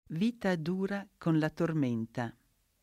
Vita dura con la tormenta.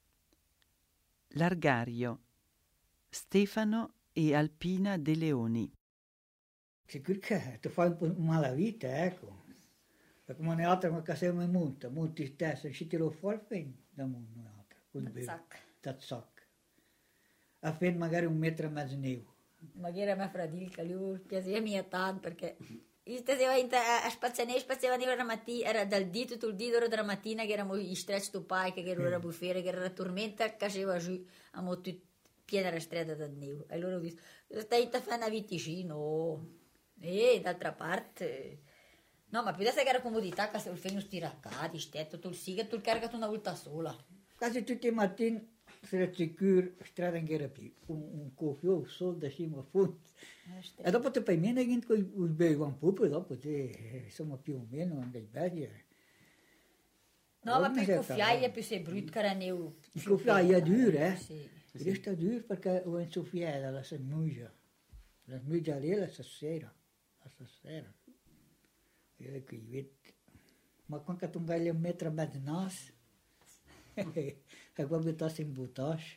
Largario, Stefano e Alpina De Leoni. Sicuro che ti fai un po' male vita, ecco. Perché non è altro che siamo in monti stessi, ci tiro fuori da mondo, da zacca. A fine magari 1,5 metri. Magari a me fradilca, lui piaceva tanto perché stava a spaziare la mattina, era dal dito tutto il dito della mattina che eravamo in stretch to pike, che era la bufera, che era la tormenta, caceva giù, a piena la strada da neve. E allora ho visto, stai a fare una viticino, e d'altra parte... No, ma più adesso che era comodità, che se il fegno stiraccato, stetto, tu il siga, tu il caricato una volta sola. Quasi tutti i mattini sarà sicuro, strada in gara più, un coffio, un sol da cima a fondo. E dopo ti fai meno che con il bevo un po', dopo insomma più o meno anche i belli. No, ma più il coffiaio più sei brutto che era neu. Il coffiaio è duro, eh? Sì. Resta duro perché ho in soffiata la smugia. La smugia lì la stasera. E qui vedi. Ma quando tu vai a 1,5 metri nas, e quando mettersi in buttaggio.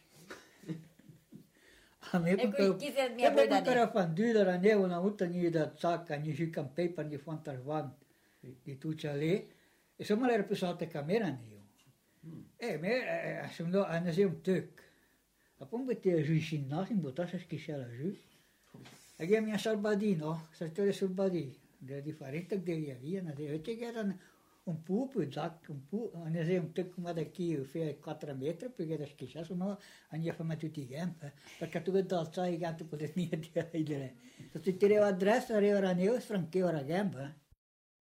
A me quando era fanduta la neve una volta ni da zacca, ni giù campei per ni fantasvan di tu c'è lì, e insomma era più salta camera neve. E me sono andato un tuc. E poi mi ti giù in nas in buttaggio schisciare giù. E che mi ha salvadino, saltare sul badì. De differenza che via, che era un pupo, un pupo, un esempio come da qui, fa 4 metri, perché da schiccia, sennò andiamo a fare tutti i gambi, perché tu vedi alzare i gambi, potevi dire, se ti tirava a destra, arriva la neve, francheva la gamba.